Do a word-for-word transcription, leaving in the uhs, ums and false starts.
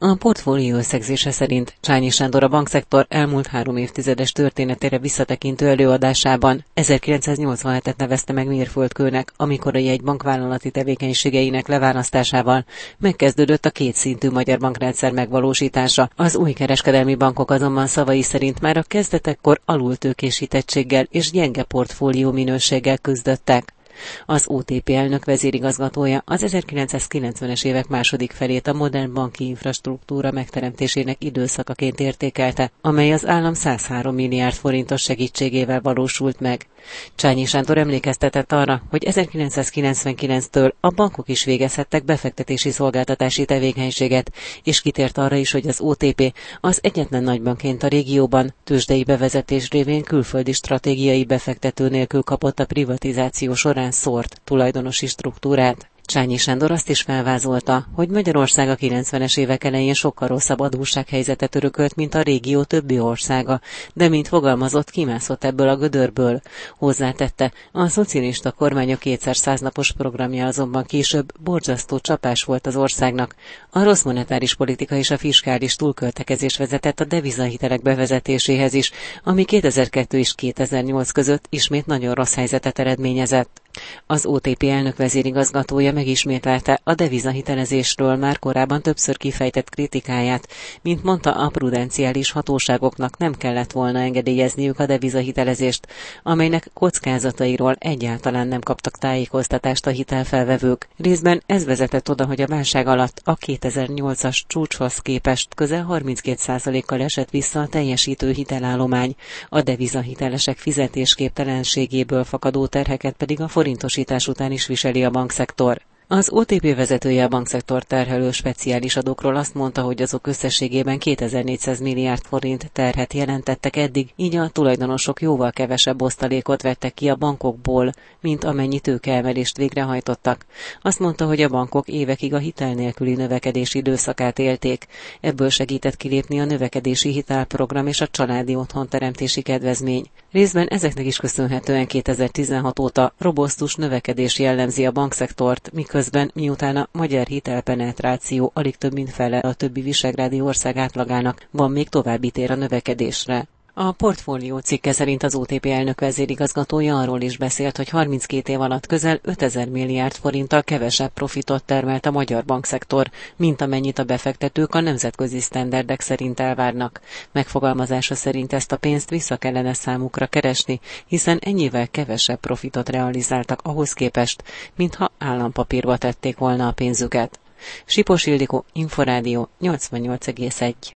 A portfólió összegzése szerint Csányi Sándor a bankszektor elmúlt három évtizedes történetére visszatekintő előadásában ezerkilencszáznyolcvanhetet nevezte meg mérföldkőnek, amikor a jegybank vállalati tevékenységeinek leválasztásával megkezdődött a kétszintű magyar bankrendszer megvalósítása. Az új kereskedelmi bankok azonban szavai szerint már a kezdetekkor alultőkésítettséggel és gyenge portfólió minőséggel küzdöttek. Az o té pé elnök vezérigazgatója az ezerkilencszázkilencvenes évek második felét a modern banki infrastruktúra megteremtésének időszakaként értékelte, amely az állam százhárom milliárd forintos segítségével valósult meg. Csányi Sándor emlékeztetett arra, hogy ezerkilencszázkilencvenkilenctől a bankok is végezhettek befektetési szolgáltatási tevékenységet, és kitért arra is, hogy az o té pé az egyetlen nagybankként a régióban tőzsdei bevezetés révén külföldi stratégiai befektető nélkül kapott a privatizáció során szórt tulajdonosi struktúrát. Csányi Sándor azt is felvázolta, hogy Magyarország a kilencvenes évek elején sokkal rosszabb adóssághelyzetet örökölt, mint a régió többi országa, de mint fogalmazott, kimászott ebből a gödörből. Hozzátette, a szocialista kormányok kétszer száznapos programja azonban később borzasztó csapás volt az országnak. A rossz monetáris politika és a fiskális túlköltekezés vezetett a devizahitelek bevezetéséhez is, ami kétezer-kettő és kétezer-nyolc között ismét nagyon rossz helyzetet eredményezett. Az o té pé elnök vezérigazgatója megismételte a devizahitelezésről már korábban többször kifejtett kritikáját, mint mondta, a prudenciális hatóságoknak nem kellett volna engedélyezniük a devizahitelezést, amelynek kockázatairól egyáltalán nem kaptak tájékoztatást a hitelfelvevők. Részben ez vezetett oda, hogy a válság alatt a kétezer-nyolcas csúcshoz képest közel harminckét százalékkal esett vissza a teljesítő hitelállomány, a devizahitelesek fizetésképtelenségéből fakadó terheket pedig a forintosítás után is viseli a bankszektor. Az o té pé vezetője a bankszektor terhelő speciális adókról azt mondta, hogy azok összességében kétezer-négyszáz milliárd forint terhet jelentettek eddig, így a tulajdonosok jóval kevesebb osztalékot vettek ki a bankokból, mint amennyi tőkeemelést végrehajtottak. Azt mondta, hogy a bankok évekig a hitel nélküli növekedési időszakát élték. Ebből segített kilépni a növekedési hitelprogram és a családi otthonteremtési kedvezmény. Részben ezeknek is köszönhetően kétezer-tizenhat óta robosztus növekedés jellemzi a bankszektort, miközben miután a magyar hitelpenetráció alig több mint fele a többi visegrádi ország átlagának, van még további tér a növekedésre. A portfólió cikke szerint az o té pé elnök vezérigazgatója arról is beszélt, hogy harminckét év alatt közel ötezer milliárd forinttal kevesebb profitot termelt a magyar bankszektor, mint amennyit a befektetők a nemzetközi sztenderdek szerint elvárnak. Megfogalmazása szerint ezt a pénzt vissza kellene számukra keresni, hiszen ennyivel kevesebb profitot realizáltak ahhoz képest, mintha állampapírba tették volna a pénzüket. Sipos Ildikó, Inforádió nyolcvannyolc egész egy.